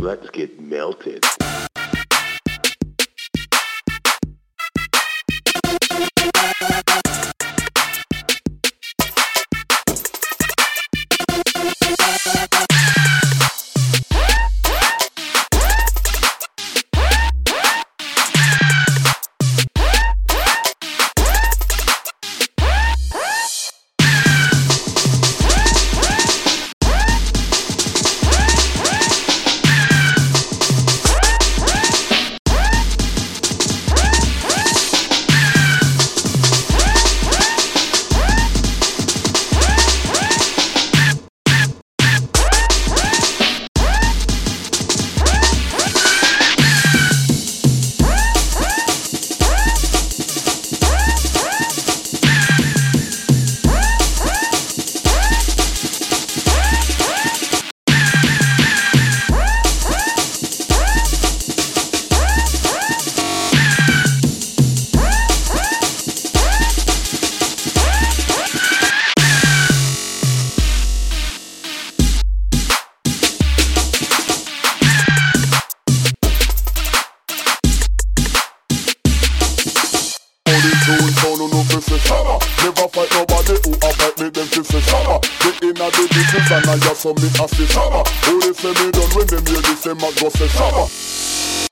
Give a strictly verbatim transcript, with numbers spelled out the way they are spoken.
Let's get melted. Never fight nobody who a fight me, them feel say shabba. They inna the business and I just some me a say shabba. Who they say me done when them hear this, them a go say shabba.